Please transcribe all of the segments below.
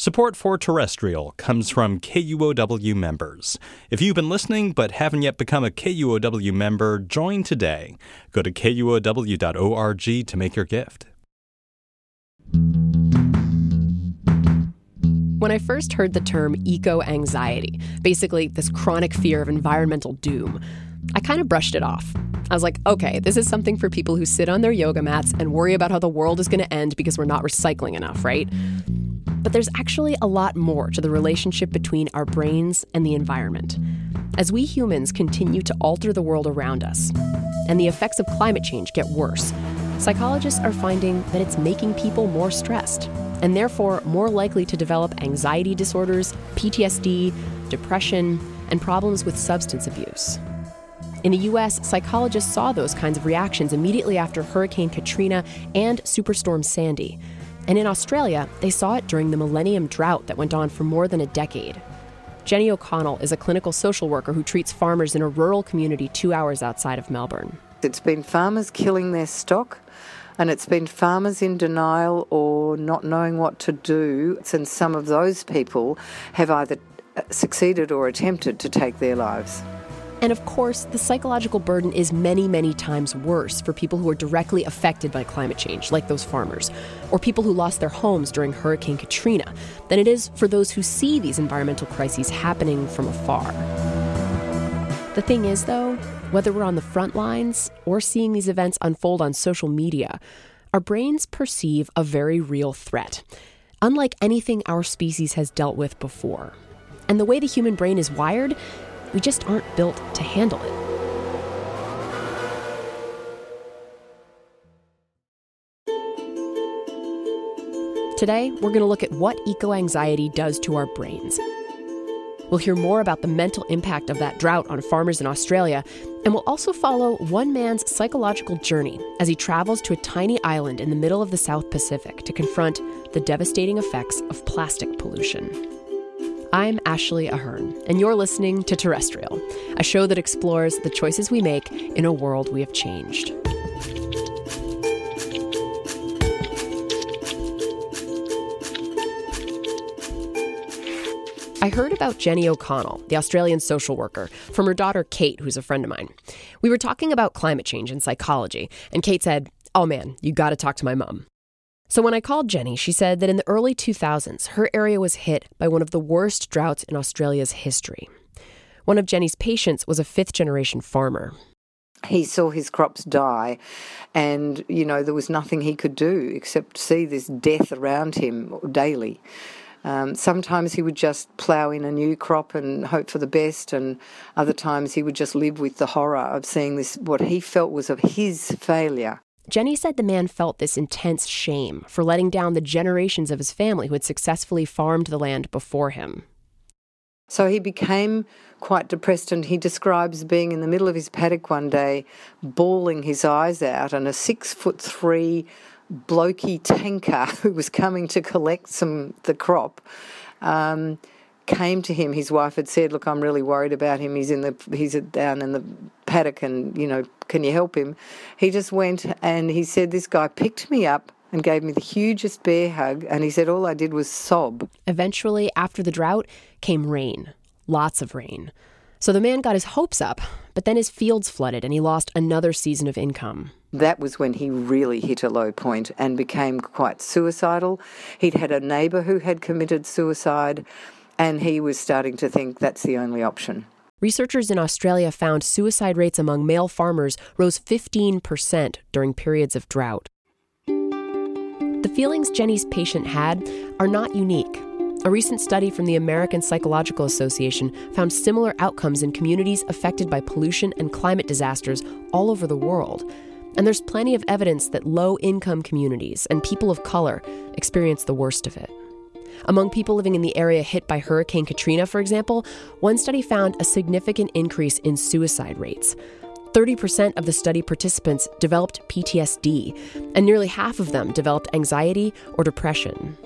Support for Terrestrial comes from KUOW members. If you've been listening but haven't yet become a KUOW member, join today. Go to KUOW.org to make your gift. When I first heard the term eco-anxiety, basically this chronic fear of environmental doom, I kind of brushed it off. I was like, okay, this is something for people who sit on their yoga mats and worry about how the world is going to end because we're not recycling enough, right? But there's actually a lot more to the relationship between our brains and the environment. As we humans continue to alter the world around us, and the effects of climate change get worse, psychologists are finding that it's making people more stressed, and therefore more likely to develop anxiety disorders, PTSD, depression, and problems with substance abuse. In the U.S., psychologists saw those kinds of reactions immediately after Hurricane Katrina and Superstorm Sandy. And in Australia, they saw it during the millennium drought that went on for more than a decade. Jenny O'Connell is a clinical social worker who treats farmers in a rural community 2 hours outside of Melbourne. It's been farmers killing their stock, and it's been farmers in denial or not knowing what to do. And some of those people have either succeeded or attempted to take their lives. And of course, the psychological burden is many, many times worse for people who are directly affected by climate change, like those farmers, or people who lost their homes during Hurricane Katrina, than it is for those who see these environmental crises happening from afar. The thing is, though, whether we're on the front lines or seeing these events unfold on social media, our brains perceive a very real threat, unlike anything our species has dealt with before. And the way the human brain is wired, we just aren't built to handle it. Today, we're going to look at what eco-anxiety does to our brains. We'll hear more about the mental impact of that drought on farmers in Australia, and we'll also follow one man's psychological journey as he travels to a tiny island in the middle of the South Pacific to confront the devastating effects of plastic pollution. I'm Ashley Ahern, and you're listening to Terrestrial, a show that explores the choices we make in a world we have changed. I heard about Jenny O'Connell, the Australian social worker, from her daughter Kate, who's a friend of mine. We were talking about climate change and psychology, and Kate said, "Oh man, you got to talk to my mom." So when I called Jenny, she said that in the early 2000s, her area was hit by one of the worst droughts in Australia's history. One of Jenny's patients was a fifth-generation farmer. He saw his crops die, and, there was nothing he could do except see this death around him daily. Sometimes he would just plough in a new crop and hope for the best, and other times he would just live with the horror of seeing this, what he felt was of his failure. Jenny said the man felt this intense shame for letting down the generations of his family who had successfully farmed the land before him. So he became quite depressed, and he describes being in the middle of his paddock one day, bawling his eyes out, and a 6'3" blokey tanker who was coming to collect the crop came to him. His wife had said, "Look, I'm really worried about him. He's down in the paddock, and can you help him?" He just went, and he said this guy picked me up and gave me the hugest bear hug, and he said all I did was sob. Eventually, after the drought, came rain. Lots of rain. So the man got his hopes up, but then his fields flooded and he lost another season of income. That was when he really hit a low point and became quite suicidal. He'd had a neighbour who had committed suicide, and he was starting to think that's the only option. Researchers in Australia found suicide rates among male farmers rose 15% during periods of drought. The feelings Jenny's patient had are not unique. A recent study from the American Psychological Association found similar outcomes in communities affected by pollution and climate disasters all over the world. And there's plenty of evidence that low-income communities and people of color experience the worst of it. Among people living in the area hit by Hurricane Katrina, for example, one study found a significant increase in suicide rates. 30% of the study participants developed PTSD, and nearly half of them developed anxiety or depression.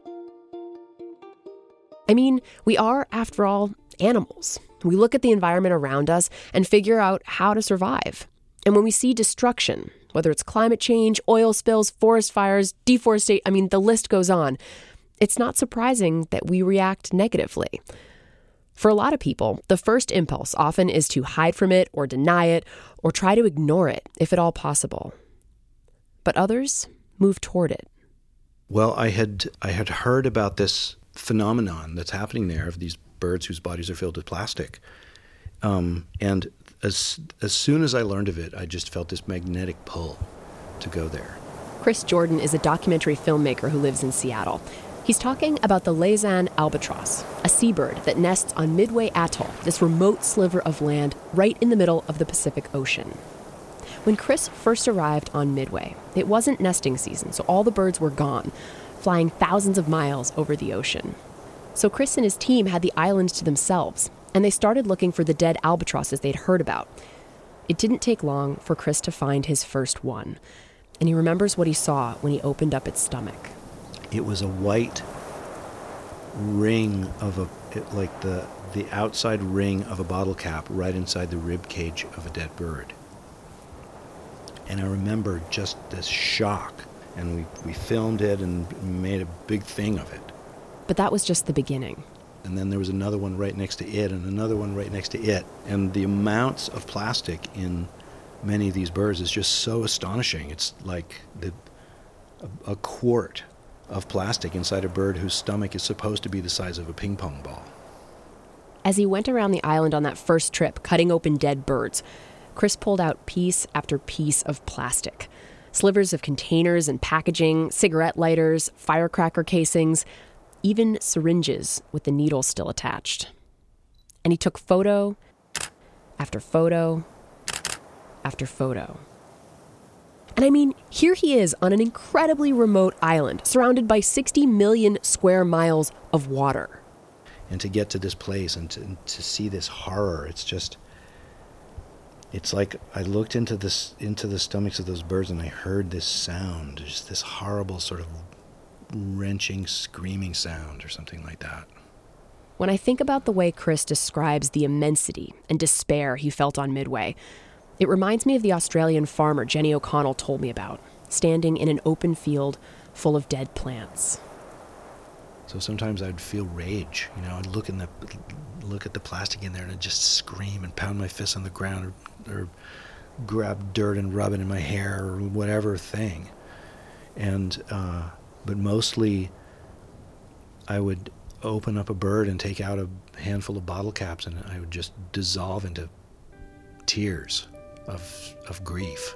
I mean, we are, after all, animals. We look at the environment around us and figure out how to survive. And when we see destruction, whether it's climate change, oil spills, forest fires, deforestation, the list goes on, it's not surprising that we react negatively. For a lot of people, the first impulse often is to hide from it or deny it or try to ignore it, if at all possible. But others move toward it. Well, I had heard about this phenomenon that's happening there of these birds whose bodies are filled with plastic. And as soon as I learned of it, I just felt this magnetic pull to go there. Chris Jordan is a documentary filmmaker who lives in Seattle. He's talking about the Laysan albatross, a seabird that nests on Midway Atoll, this remote sliver of land right in the middle of the Pacific Ocean. When Chris first arrived on Midway, it wasn't nesting season, so all the birds were gone, flying thousands of miles over the ocean. So Chris and his team had the island to themselves, and they started looking for the dead albatrosses they'd heard about. It didn't take long for Chris to find his first one, and he remembers what he saw when he opened up its stomach. It was a white ring of the outside ring of a bottle cap right inside the rib cage of a dead bird. And I remember just this shock, and we filmed it and made a big thing of it. But that was just the beginning. And then there was another one right next to it and another one right next to it. And the amounts of plastic in many of these birds is just so astonishing. It's like a quart of plastic inside a bird whose stomach is supposed to be the size of a ping pong ball. As he went around the island on that first trip, cutting open dead birds, Chris pulled out piece after piece of plastic. Slivers of containers and packaging, cigarette lighters, firecracker casings, even syringes with the needle still attached. And he took photo after photo after photo. And I mean, here he is on an incredibly remote island, surrounded by 60 million square miles of water. And to get to this place and to see this horror, it's like I looked into the stomachs of those birds and I heard this sound, just this horrible sort of wrenching, screaming sound or something like that. When I think about the way Chris describes the immensity and despair he felt on Midway, it reminds me of the Australian farmer Jenny O'Connell told me about, standing in an open field full of dead plants. So sometimes I'd feel rage, I'd look at the plastic in there and I'd just scream and pound my fists on the ground or grab dirt and rub it in my hair or whatever thing. And but mostly I would open up a bird and take out a handful of bottle caps and I would just dissolve into tears of grief.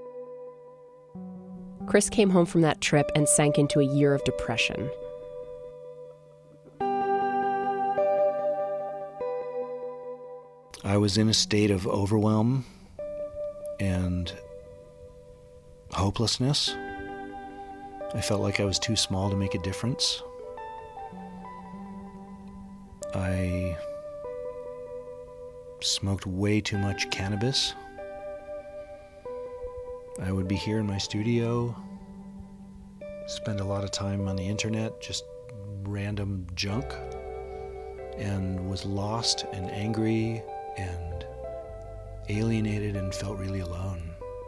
Chris came home from that trip and sank into a year of depression. I was in a state of overwhelm and hopelessness. I felt like I was too small to make a difference. I smoked way too much cannabis. I would be here in my studio, spend a lot of time on the internet, just random junk, and was lost and angry and alienated and felt really alone.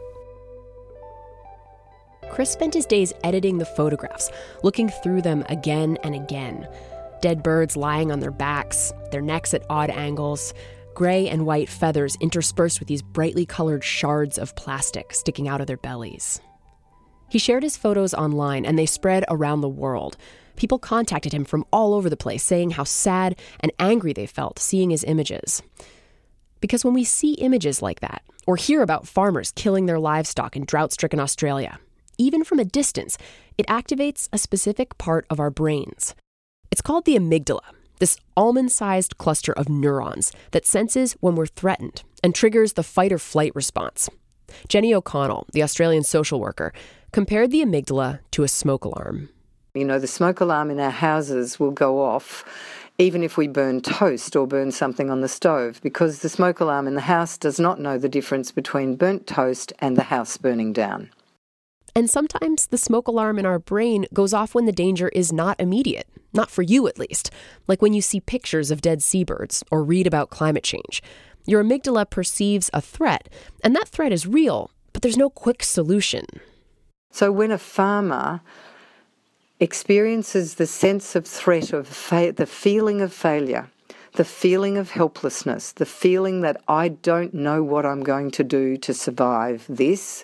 Chris spent his days editing the photographs, looking through them again and again. Dead birds lying on their backs, their necks at odd angles, gray and white feathers interspersed with these brightly colored shards of plastic sticking out of their bellies. He shared his photos online and they spread around the world. People contacted him from all over the place saying how sad and angry they felt seeing his images. Because when we see images like that, or hear about farmers killing their livestock in drought-stricken Australia, even from a distance, it activates a specific part of our brains. It's called the amygdala, this almond-sized cluster of neurons that senses when we're threatened and triggers the fight-or-flight response. Jenny O'Connell, the Australian social worker, compared the amygdala to a smoke alarm. The smoke alarm in our houses will go off even if we burn toast or burn something on the stove, because the smoke alarm in the house does not know the difference between burnt toast and the house burning down. And sometimes the smoke alarm in our brain goes off when the danger is not immediate, not for you at least, like when you see pictures of dead seabirds or read about climate change. Your amygdala perceives a threat, and that threat is real, but there's no quick solution. So when a farmer experiences the sense of threat of the feeling of failure, the feeling of helplessness, the feeling that I don't know what I'm going to do to survive this,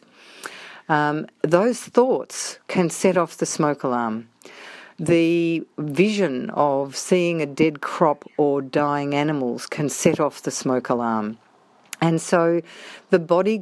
those thoughts can set off the smoke alarm. The vision of seeing a dead crop or dying animals can set off the smoke alarm. And so the body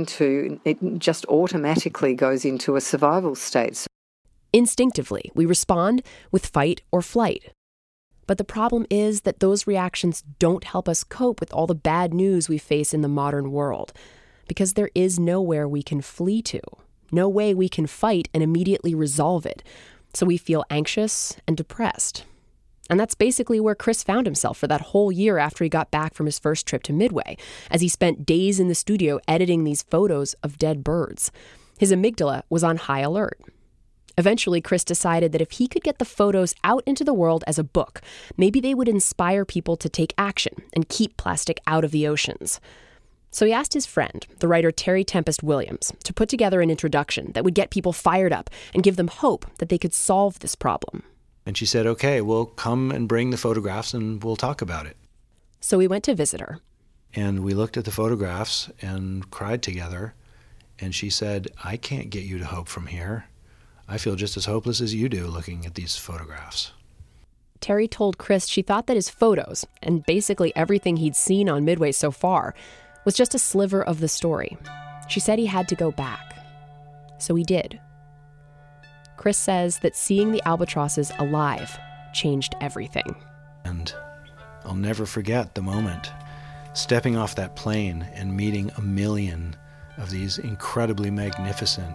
just automatically goes into a survival state. Instinctively, we respond with fight or flight. But the problem is that those reactions don't help us cope with all the bad news we face in the modern world, because there is nowhere we can flee to, no way we can fight and immediately resolve it. So we feel anxious and depressed. And that's basically where Chris found himself for that whole year after he got back from his first trip to Midway, as he spent days in the studio editing these photos of dead birds. His amygdala was on high alert. Eventually, Chris decided that if he could get the photos out into the world as a book, maybe they would inspire people to take action and keep plastic out of the oceans. So he asked his friend, the writer Terry Tempest Williams, to put together an introduction that would get people fired up and give them hope that they could solve this problem. And she said, okay, well, come and bring the photographs and we'll talk about it. So we went to visit her. And we looked at the photographs and cried together. And she said, I can't get you to hope from here. I feel just as hopeless as you do looking at these photographs. Terry told Chris she thought that his photos, and basically everything he'd seen on Midway so far, was just a sliver of the story. She said he had to go back. So he did. Chris says that seeing the albatrosses alive changed everything. And I'll never forget the moment stepping off that plane and meeting a million of these incredibly magnificent,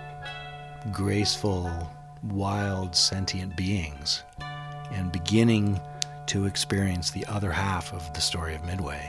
graceful, wild, sentient beings, and beginning to experience the other half of the story of Midway.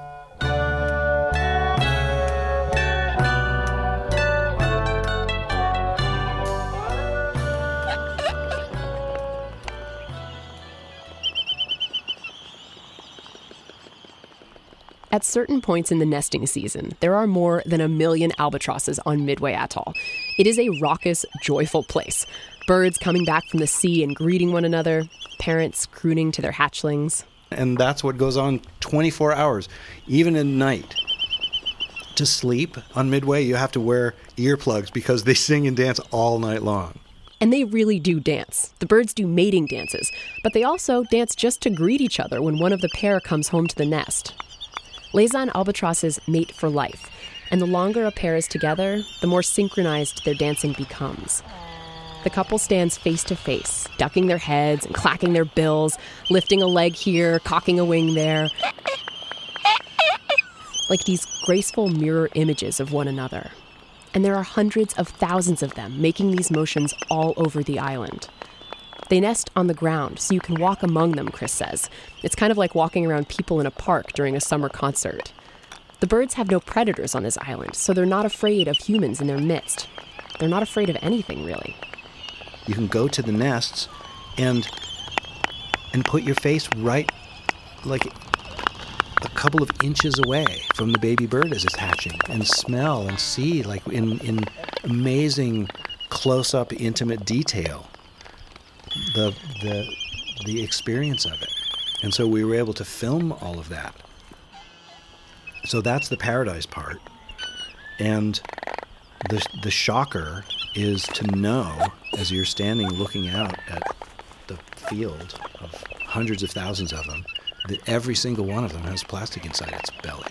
At certain points in the nesting season, there are more than 1 million albatrosses on Midway Atoll. It is a raucous, joyful place. Birds coming back from the sea and greeting one another, parents crooning to their hatchlings. And that's what goes on 24 hours, even at night. To sleep on Midway, you have to wear earplugs because they sing and dance all night long. And they really do dance. The birds do mating dances, but they also dance just to greet each other when one of the pair comes home to the nest. Laysan albatrosses mate for life, and the longer a pair is together, the more synchronized their dancing becomes. The couple stands face to face, ducking their heads and clacking their bills, lifting a leg here, cocking a wing there, like these graceful mirror images of one another. And there are hundreds of thousands of them making these motions all over the island. They nest on the ground, so you can walk among them, Chris says. It's kind of like walking around people in a park during a summer concert. The birds have no predators on this island, so they're not afraid of humans in their midst. They're not afraid of anything, really. You can go to the nests and put your face right, like a couple of inches away from the baby bird as it's hatching, and smell and see, like in amazing close-up, intimate detail, the experience of it. And so we were able to film all of that. So that's the paradise part. And the shocker is to know, as you're standing looking out at the field of hundreds of thousands of them, that every single one of them has plastic inside its belly.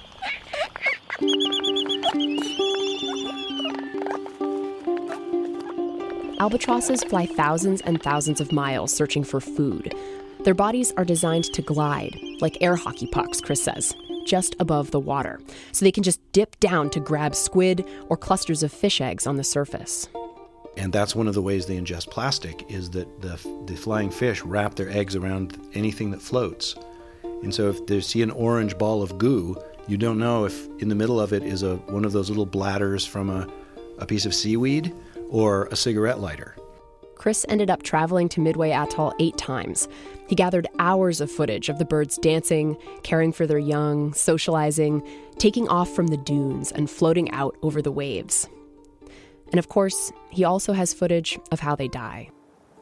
Albatrosses fly thousands and thousands of miles searching for food. Their bodies are designed to glide, like air hockey pucks, Chris says, just above the water, so they can just dip down to grab squid or clusters of fish eggs on the surface. And that's one of the ways they ingest plastic, is that the flying fish wrap their eggs around anything that floats. And so if they see an orange ball of goo, you don't know if in the middle of it is one of those little bladders from a piece of seaweed or a cigarette lighter. Chris ended up traveling to Midway Atoll 8 times. He gathered hours of footage of the birds dancing, caring for their young, socializing, taking off from the dunes and floating out over the waves. And of course, he also has footage of how they die.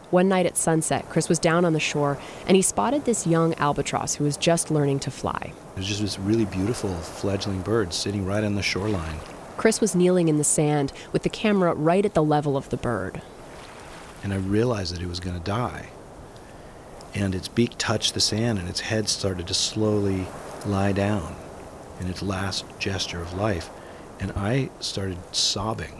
One night at sunset, Chris was down on the shore, and he spotted this young albatross who was just learning to fly. It was just this really beautiful fledgling bird sitting right on the shoreline. Chris was kneeling in the sand with the camera right at the level of the bird. And I realized that it was going to die. And its beak touched the sand, and its head started to slowly lie down in its last gesture of life. And I started sobbing.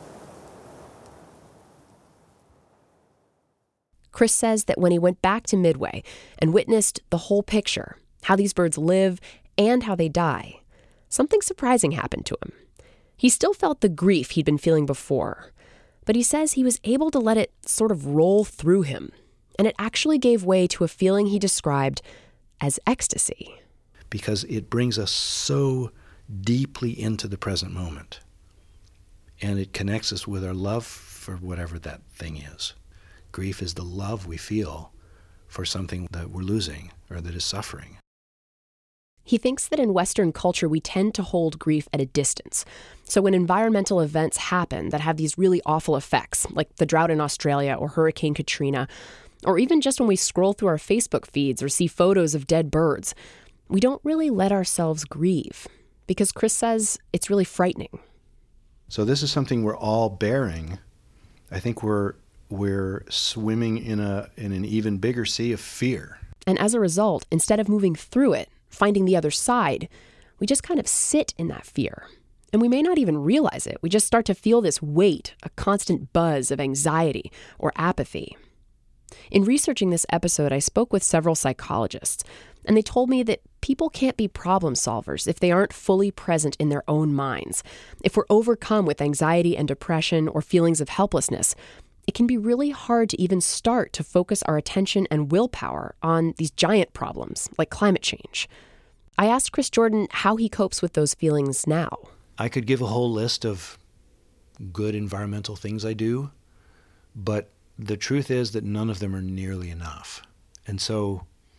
Chris says that when he went back to Midway and witnessed the whole picture, how these birds live and how they die, something surprising happened to him. He still felt the grief he'd been feeling before, but he says he was able to let it sort of roll through him, and it actually gave way to a feeling he described as ecstasy. Because it brings us so deeply into the present moment, and it connects us with our love for whatever that thing is. Grief is the love we feel for something that we're losing or that is suffering. He thinks that in Western culture, we tend to hold grief at a distance. So when environmental events happen that have these really awful effects, like the drought in Australia or Hurricane Katrina, or even just when we scroll through our Facebook feeds or see photos of dead birds, we don't really let ourselves grieve, because Chris says it's really frightening. So this is something we're all bearing. I think we're swimming in an even bigger sea of fear. And as a result, instead of moving through it, finding the other side, we just kind of sit in that fear. And we may not even realize it. We just start to feel this weight, a constant buzz of anxiety or apathy. In researching this episode, I spoke with several psychologists, and they told me that people can't be problem solvers if they aren't fully present in their own minds. If we're overcome with anxiety and depression or feelings of helplessness, it can be really hard to even start to focus our attention and willpower on these giant problems like climate change. I asked Chris Jordan how he copes with those feelings now. I could give a whole list of good environmental things I do, but the truth is that none of them are nearly enough. And so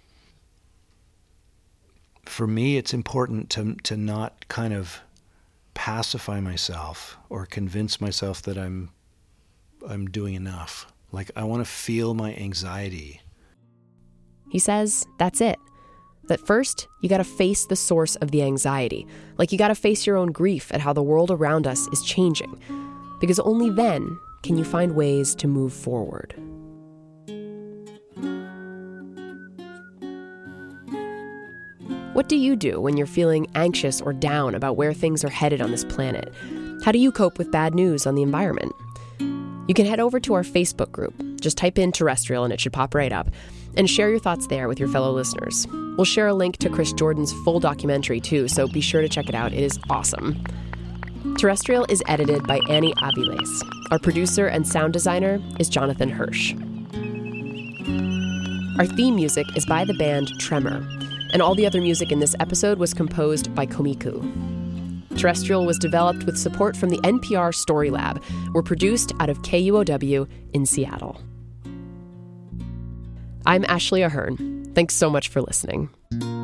for me, it's important to not kind of pacify myself or convince myself that I'm doing enough. Like, I want to feel my anxiety. He says that's it. That first, you got to face the source of the anxiety. Like, you got to face your own grief at how the world around us is changing. Because only then can you find ways to move forward. What do you do when you're feeling anxious or down about where things are headed on this planet? How do you cope with bad news on the environment? You can head over to our Facebook group. Just type in Terrestrial and it should pop right up. And share your thoughts there with your fellow listeners. We'll share a link to Chris Jordan's full documentary too, so be sure to check it out. It is awesome. Terrestrial is edited by Annie Aviles. Our producer and sound designer is Jonathan Hirsch. Our theme music is by the band Tremor, and all the other music in this episode was composed by Komiku. Terrestrial was developed with support from the NPR Story Lab. We're produced out of KUOW in Seattle. I'm Ashley Ahern. Thanks so much for listening.